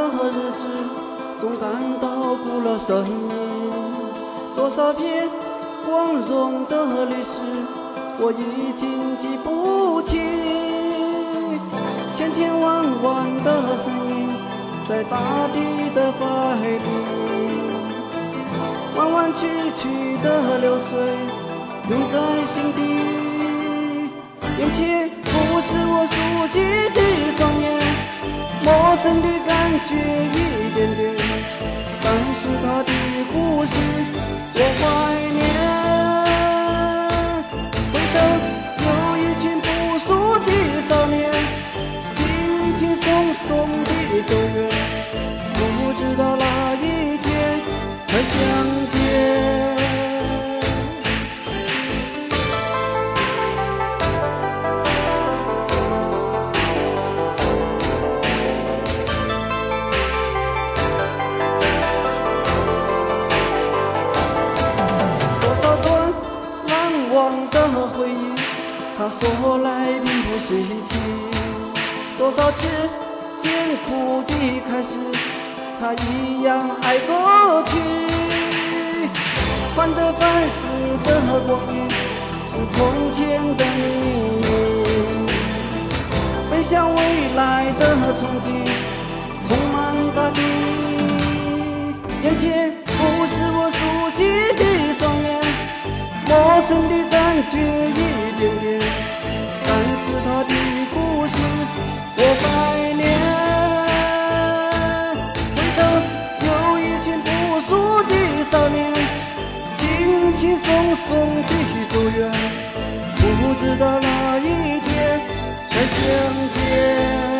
的日子，总感到古老生命。多少篇光荣的历史，我已经记不清。千千万万的声音，在大地的怀里，弯弯曲曲的流水，涌在心底。眼前不是我熟悉的双眼，陌生的感觉一点点，但是他的故事我怀念。回头有一群朴素的少年，轻轻松松地走远，不知道哪一天才相见。回忆，他说来并不稀奇。多少次艰苦的开始，他一样爱过去。患得烦失的过去，是从前的命运。奔向未来的憧憬，充满大地。眼前不是我熟悉的双眼，陌生的感觉一点点，但是他的故事我怀念。回头有一群朴素的少年，轻轻松松地走远，不知道哪一天才相见。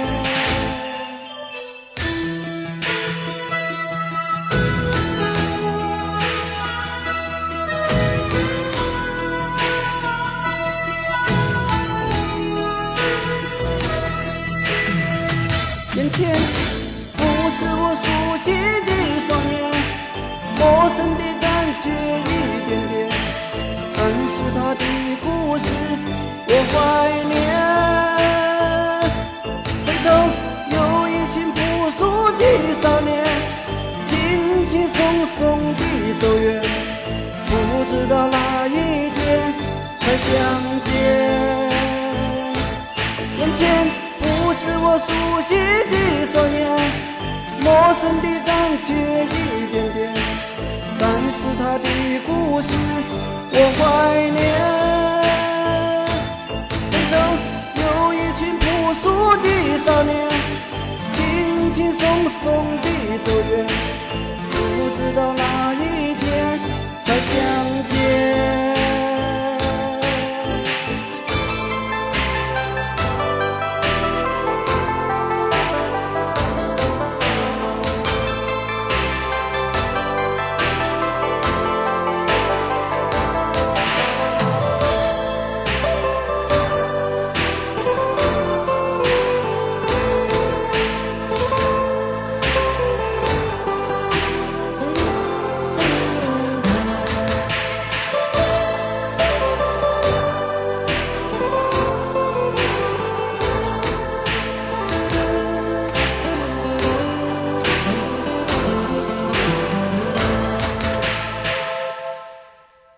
眼前不是我熟悉的双眼，陌生的感觉一点点，但是他的故事我怀念。回头有一群朴素的少年，轻轻松松地走远，不知道哪一天才相见。眼前不是我熟悉的双眼，陌生的感觉一点点，但是他的故事我怀念。回头有一群朴素的少年，轻轻松松地走远，不知道哪一